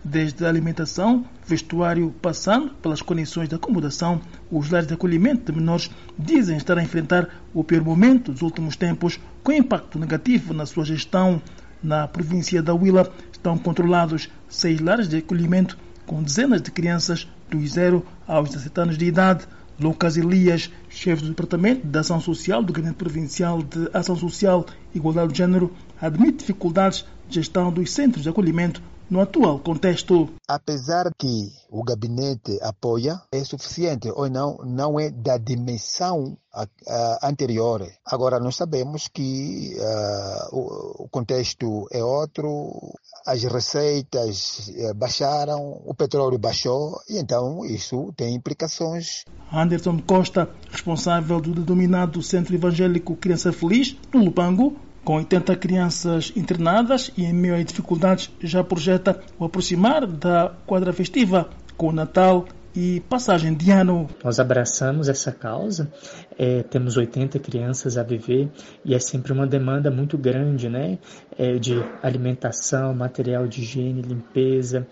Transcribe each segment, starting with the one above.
Desde a alimentação, vestuário, passando pelas condições de acomodação, os lares de acolhimento de menores dizem estar a enfrentar o pior momento dos últimos tempos, com impacto negativo na sua gestão. Na província da Huila estão controlados 6 lares de acolhimento com dezenas de crianças dos 0 aos 17 anos de idade. Lucas Elias, chefe do Departamento de Ação Social do Gabinete Provincial de Ação Social e Igualdade de Gênero, admite dificuldades de gestão dos centros de acolhimento no atual contexto. Apesar que o gabinete apoia, é suficiente ou não é da dimensão anterior. Agora, nós sabemos que o contexto é outro, as receitas baixaram, o petróleo baixou, e então isso tem implicações. Anderson Costa, responsável do denominado Centro Evangélico Criança Feliz, no Lubango, com 80 crianças internadas e em meio a dificuldades, já projeta o aproximar da quadra festiva com o Natal e passagem de ano. Nós abraçamos essa causa, temos 80 crianças a viver e é sempre uma demanda muito grande, né? De alimentação, material de higiene, limpeza,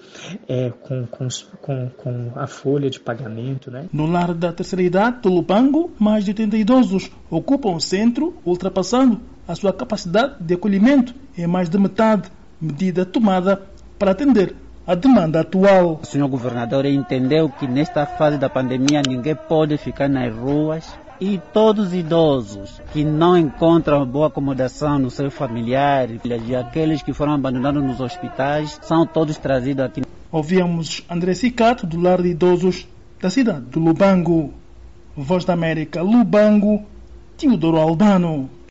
com a folha de pagamento, né? No lar da terceira idade do Lubango, mais de 80 idosos ocupam o centro, ultrapassando a sua capacidade de acolhimento em mais de metade, medida tomada para atender a demanda atual. O senhor governador entendeu que nesta fase da pandemia ninguém pode ficar nas ruas e todos os idosos que não encontram boa acomodação no seu familiar e aqueles que foram abandonados nos hospitais são todos trazidos aqui. Ouvimos André Cicato, do lar de idosos da cidade do Lubango. Voz da América, Lubango, Teodoro Albano.